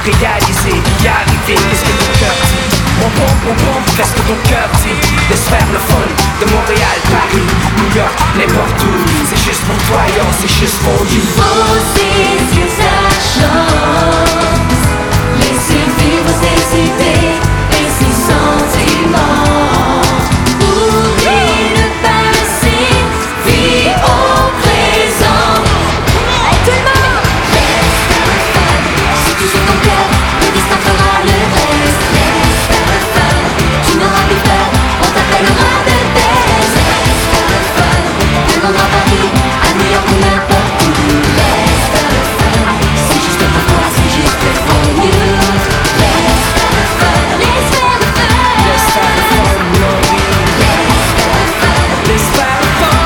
réaliser, y arriver. Qu'est-ce que ton cœur dit? Mon pompe, qu'est-ce que ton cœur dit? Laisse faire le fun de Montréal, Paris, New York, n'importe où. C'est juste pour toi, yo, c'est juste pour you. Faut saisir sa chance, laisser vivre ses idées et ses sentiments. Oublie le passé, vis au présent. Hey, tout le monde! Laisse faire le fun, si tu suis ton cœur, le destin fera le reste. Laisse faire le fun, tu n'auras plus peur, on t'appellera de best. Laisse faire le fun, de Londres à Paris, à New York ou n'importe où. Laisse faire le fun, c'est juste pour toi, c'est juste pour you. Laisse faire le fun, laisse faire le fun. Laisse faire le fun, Laurie. Laisse faire le fun, Laisse faire le fun.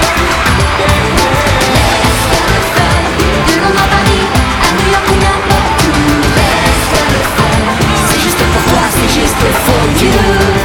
laisse faire le fun, de Londres à Paris, à New York ou n'importe où. Laisse faire le fun, c'est juste pour toi, c'est juste pour you.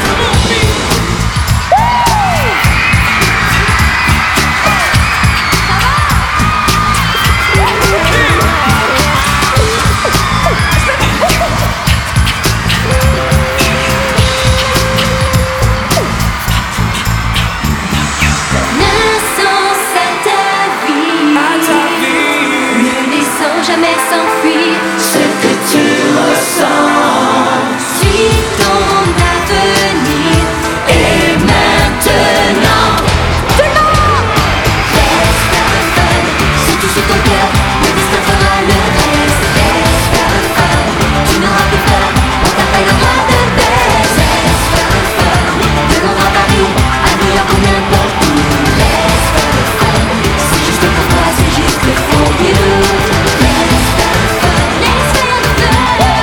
Naissance à ta vie, ne laissant jamais s'enfuir ce que tu ressens. Suis ton avenir et maintenant. Tout le monde! Laisse faire le fun, si tu suis ton cœur, le destin fera le reste. Laisse faire le fun, tu n'auras plus peur, on t'appellera de best. Laisse faire le fun, de Londres à Paris, à New York ou n'importe où. Laisse faire le fun, c'est juste pour toi, c'est juste pour you. Laisse faire le fun, laisse faire le fun.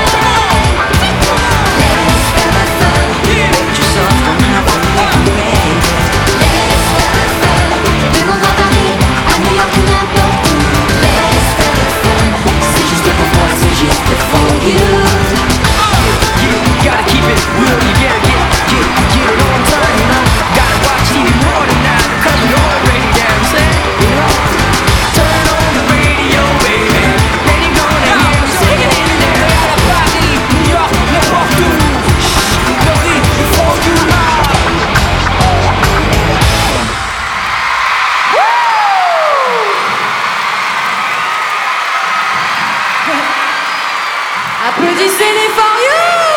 Laisse faire le fun, Make yourself don't have to wait. laisse faire le fun, de Londres à Paris, à New York ou n'importe où. Laisse faire le fun, c'est juste pour toi, c'est juste pour you. You gotta keep it real, you gotta get it on time, you know. Gotta watch TV more than that, cause we already dancing, you know. Turn on the radio, baby, then you're gonna hear me singing in there. À la Paris, New York, n'importe où. Laurie, before you are. Applaudissez les For You!